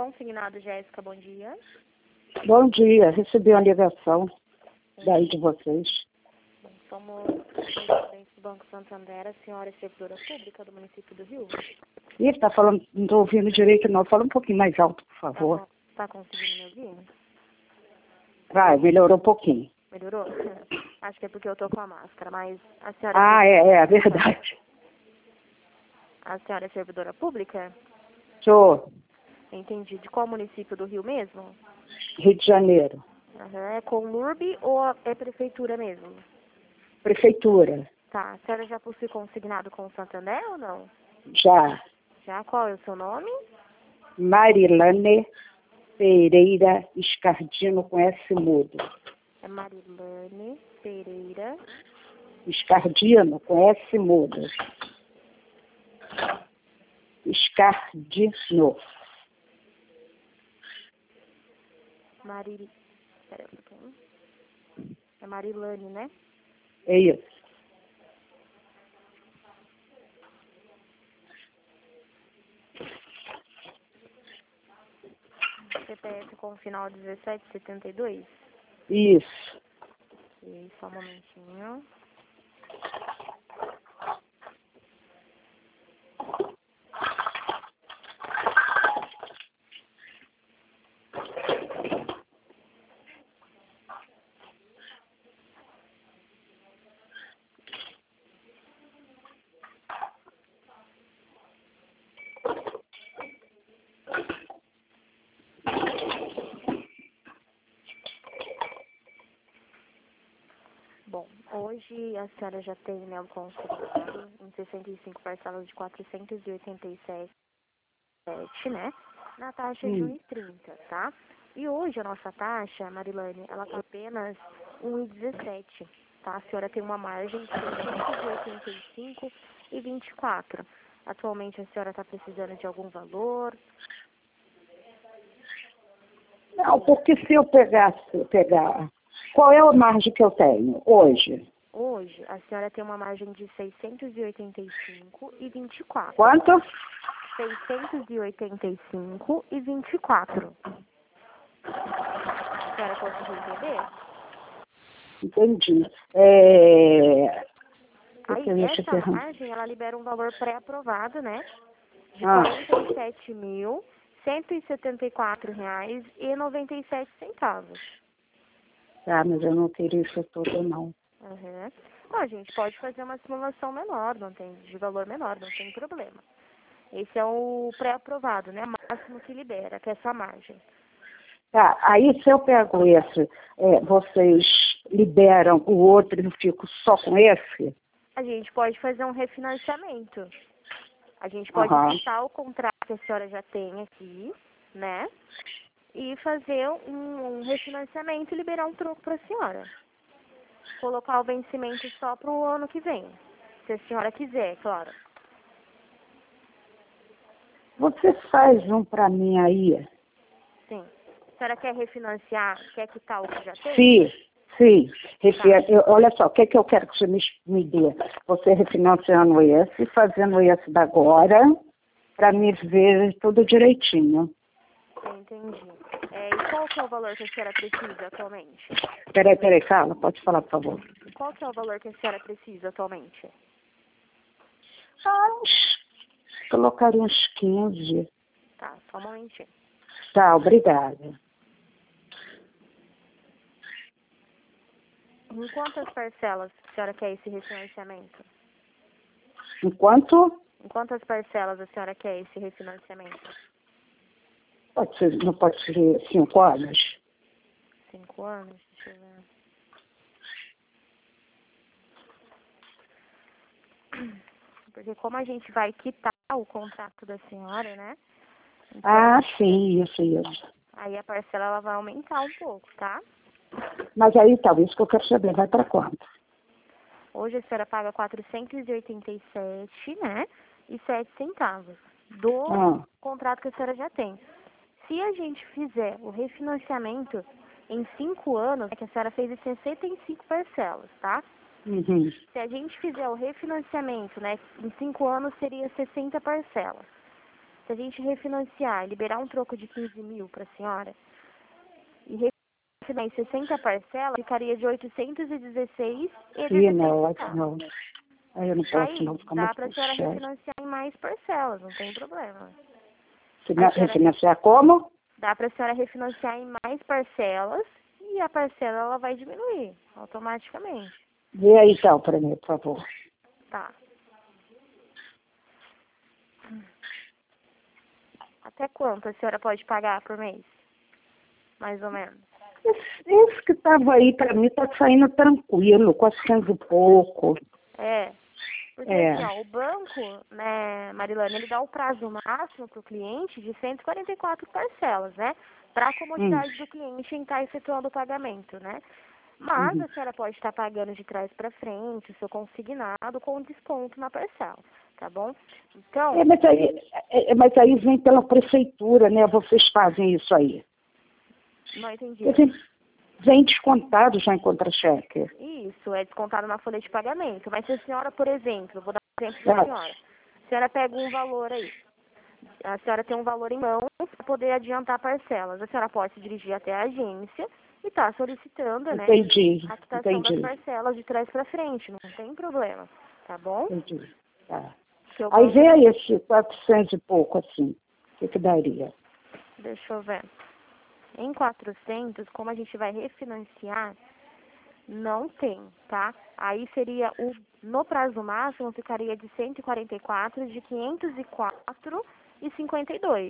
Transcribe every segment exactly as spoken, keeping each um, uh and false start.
Consignado, Jéssica, bom dia. Bom dia, recebi uma ligação daí de vocês. Bom, somos residentes do Banco Santander, a senhora é servidora pública do município do Rio? Ih, tá falando, não estou ouvindo direito não, fala um pouquinho mais alto, por favor. Está conseguindo me ouvir? Vai, melhorou um pouquinho. Melhorou? Acho que é porque eu tô com a máscara, mas a senhora... Ah, é, é, é verdade. A senhora é servidora pública? Sou, Entendi. De qual município do Rio mesmo? Rio de Janeiro, Aham. É com L U R B ou é prefeitura mesmo? prefeitura, Tá. A senhora já possui consignado com o Santander ou não? já. Já? Qual é o seu nome? Marilane Pereira Escardino com S mudo. É Marilane Pereira. Escardino com S mudo. Escardino. Maril... Pera um pouquinho. É Marilane, né? É isso. C P F com o final dezessete setenta e dois? Isso. E só um momentinho. Bom, hoje a senhora já tem, né, o consignado em sessenta e cinco parcelas de quatrocentos e oitenta e sete, né, na taxa de Hum. um e trinta, tá? E hoje a nossa taxa, Marilane, ela tá apenas um e dezessete, tá? A senhora tem uma margem de seiscentos e oitenta e cinco e vinte e quatro. Atualmente a senhora está precisando de algum valor? Não, porque se eu pegasse, pegar, qual é a margem que eu tenho hoje? Hoje a senhora tem uma margem de seiscentos e oitenta e cinco e vinte e quatro. Quanto? seiscentos e oitenta e cinco e vinte e quatro. A senhora conseguiu entender? Entendi. É... Aí, Eu ia te essa perguntar. margem, ela libera um valor pré-aprovado, né? De Ah. quarenta e sete mil, cento e setenta e quatro reais e noventa e sete centavos. Ah, mas eu não queria isso tudo, não. Uhum. Bom, a gente pode fazer uma simulação menor, não tem, de valor menor, não tem problema. Esse é o pré-aprovado, né? Máximo que libera, que é essa margem. Tá, aí se eu pego esse, é, vocês liberam o outro e eu fico só com esse? A gente pode fazer um refinanciamento. A gente pode Aham. quitar o contrato que a senhora já tem aqui, né? E fazer um, um refinanciamento e liberar um troco para a senhora. Colocar o vencimento só para o ano que vem. Se a senhora quiser, claro. Você faz um para mim aí? Sim. A senhora quer refinanciar, quer quitar o que já tem? Sim, sim. Refi- Tá. eu- olha só, o que, é que eu quero que você me, me dê? Você refinanciando esse, fazendo esse da agora, para me ver tudo direitinho. Entendi. É, e qual que é o valor que a senhora precisa atualmente? Peraí, peraí, fala, pode falar, por favor. Qual que é o valor que a senhora precisa atualmente? Ah, uns- colocaria uns quinze. Tá, só um momentinho. Tá, obrigada. Em quantas parcelas a senhora quer esse refinanciamento? Enquanto, Em quantas parcelas a senhora quer esse refinanciamento? pode ser, não pode ser cinco anos? Cinco anos? Deixa eu ver. Porque como a gente vai quitar o contrato da senhora, né? Então, Ah, sim, isso, isso. aí a parcela ela vai aumentar um pouco, tá? Mas aí, tá, isso que eu quero saber, vai para quanto? Hoje a senhora paga quatrocentos e oitenta e sete, né? E sete centavos do Ah, contrato que a senhora já tem. Se a gente fizer o refinanciamento em cinco anos, é que a senhora fez em sessenta e cinco parcelas, tá? uhum. Se a gente fizer o refinanciamento, né, em cinco anos seria sessenta parcelas. Se a gente refinanciar e liberar um troco de quinze mil para a senhora, e refinanciar em sessenta parcelas, ficaria de oitocentos e dezesseis e Sim, dezesseis não, centavos. não. Aí eu não posso Aí, não ficar dá muito para a senhora puxado. refinanciar em mais parcelas, não tem problema. Fina- A senhora Refinanciar como? Dá para a senhora refinanciar em mais parcelas e a parcela ela vai diminuir automaticamente. Vê aí então para mim, por favor. Tá. Até quanto a senhora pode pagar por mês? Mais ou menos. Esse, esse que estava aí para mim tá saindo tranquilo, quatrocentos e pouco. É. Porque É. assim, ó, o banco, né, Marilane, ele dá o prazo máximo para o cliente de cento e quarenta e quatro parcelas, né? Para a comodidade Hum. do cliente em estar efetuando o pagamento, né? Mas Uhum. a senhora pode estar pagando de trás para frente o seu consignado com desconto na parcela, tá bom? Então, É, mas aí, é, é, mas aí vem pela prefeitura, né? Vocês fazem isso aí. não entendi. Quer dizer, vem descontado já em contra-cheque. Isso, é descontado na folha de pagamento. Mas se a senhora, por exemplo, vou dar um exemplo para a Ah, senhora. A senhora pega um valor aí. A senhora tem um valor em mãos para poder adiantar parcelas. A senhora pode se dirigir até a agência e está solicitando, né, entendi, a quitação das entendi, parcelas de trás para frente. Não tem problema, tá bom? entendi. Tá. Porque o Aí banco, vê aí esse quatrocentos e pouco assim. O que, que daria? deixa eu ver. Em quatrocentos, como a gente vai refinanciar, não tem, tá? Aí seria o, no prazo máximo, ficaria de cento e quarenta e quatro, de quinhentos e quatro e cinquenta e dois.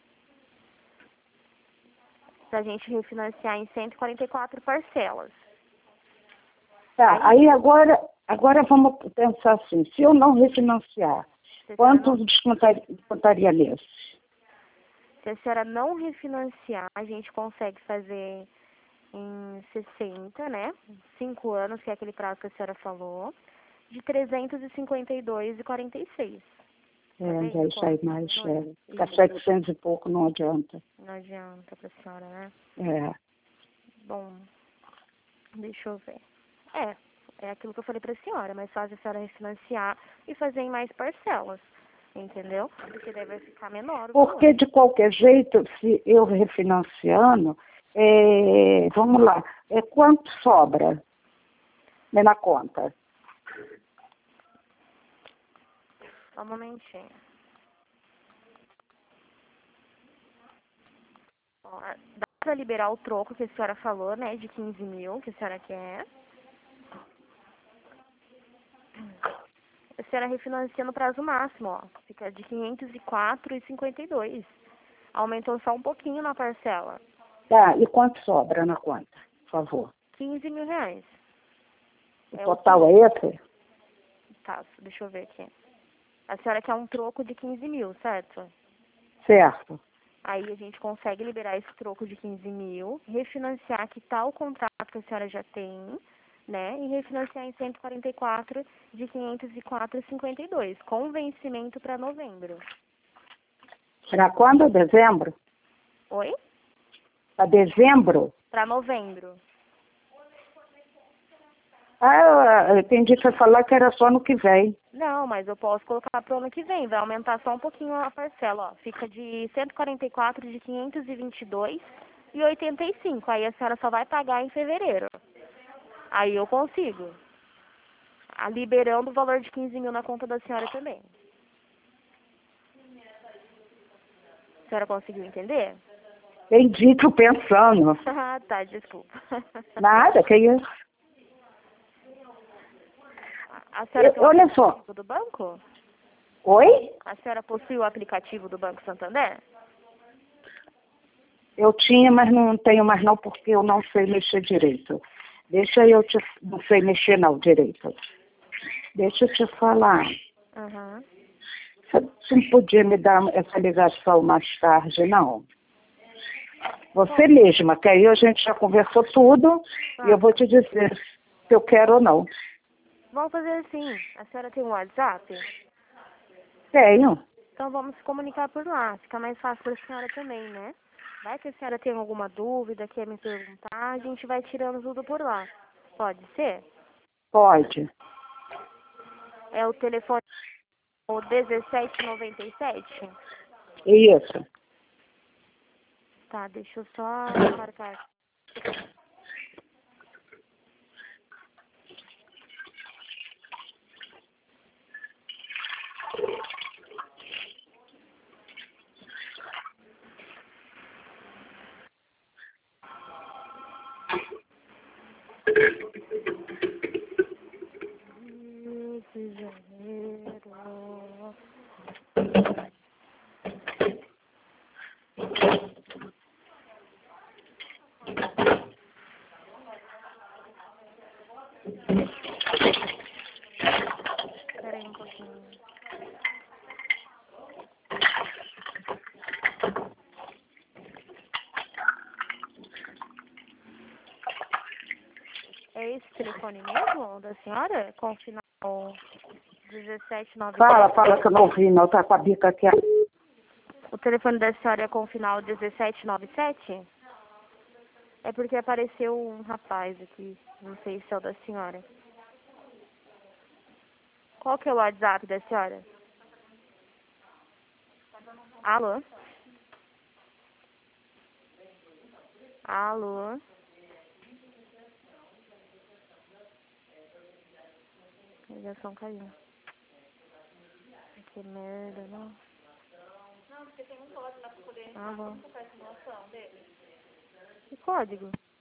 Pra gente refinanciar em cento e quarenta e quatro parcelas. Tá, Aí, aí agora, agora vamos pensar assim, se eu não refinanciar, se a senhora quanto não, descontaria, descontaria nesse? se a senhora não refinanciar, a gente consegue fazer em sessenta, né? cinco anos, que é aquele prazo que a senhora falou, de trezentos e cinquenta e dois e quarenta e seis. Tá É, vendo já sai como mais, diminui? é, ficar Isso, setecentos e pouco não adianta. não adianta pra senhora, né? É, Bom, deixa eu ver. É, é aquilo que eu falei pra senhora, mas fácil a senhora refinanciar e fazer em mais parcelas, entendeu? Porque daí vai ficar menor o valor. porque de qualquer jeito, se eu refinanciando, é, vamos lá, é, quanto sobra né, na conta? Só um momentinho. Ó, dá pra liberar o troco que a senhora falou, né, de quinze mil, que a senhora quer. A senhora refinancia no prazo máximo, ó. Fica de quinhentos e quatro e cinquenta e dois. Aumentou só um pouquinho na parcela. Tá, e quanto sobra na conta, por favor? quinze mil reais. O É o total é esse? Tá, deixa eu ver aqui. A senhora quer um troco de quinze mil, certo? Certo. Aí a gente consegue liberar esse troco de quinze mil, refinanciar que tal contrato que a senhora já tem, né? E refinanciar em cento e quarenta e quatro de quinhentos e quatro e cinquenta e dois, com vencimento para novembro. Para quando? Dezembro? Oi? Para dezembro? Para novembro. Ah, eu entendi que você falar que era só no que vem. Não, mas eu posso colocar para o ano que vem, vai aumentar só um pouquinho a parcela, ó. Fica de cento e quarenta e quatro de quinhentos e vinte e dois e oitenta e cinco. Aí a senhora só vai pagar em fevereiro. Aí eu consigo. Ah, liberando o valor de quinze mil na conta da senhora também. A senhora conseguiu entender? Entendi, tô pensando. Ah, tá, desculpa. Nada, que isso? A senhora Eu, tem o olha só. aplicativo do banco? Oi? A senhora possui o aplicativo do Banco Santander? Eu tinha, mas não tenho mais não, porque eu não sei mexer direito. Deixa eu te... Não sei mexer não, direito. Deixa eu te falar. Uhum. Você não podia me dar essa ligação mais tarde, não? Você mesma, que aí a gente já conversou tudo Ah, e eu vou te dizer se eu quero ou não. vamos fazer assim. A senhora tem um WhatsApp? Tenho. Então vamos se comunicar por lá. Fica mais fácil para a senhora também, né? Vai que a senhora tem alguma dúvida, quer me perguntar, a gente vai tirando tudo por lá. Pode ser? Pode. É o telefone o dezessete noventa e sete? Isso. Tá, deixa eu só marcar. Rio de Janeiro. Espera aí um pouquinho. É esse telefone mesmo da senhora? Com o final dezessete noventa e sete? Fala, fala que eu não ouvi, não. Tá com a bica aqui. O telefone da senhora é com o final dezessete noventa e sete? É porque apareceu um rapaz aqui. Não sei se é o da senhora. Qual que é o WhatsApp da senhora? Alô? Alô? A ligação caiu. Que merda, não? Não, porque tem um código lá pra poder entrar. Ah, bom. Que código?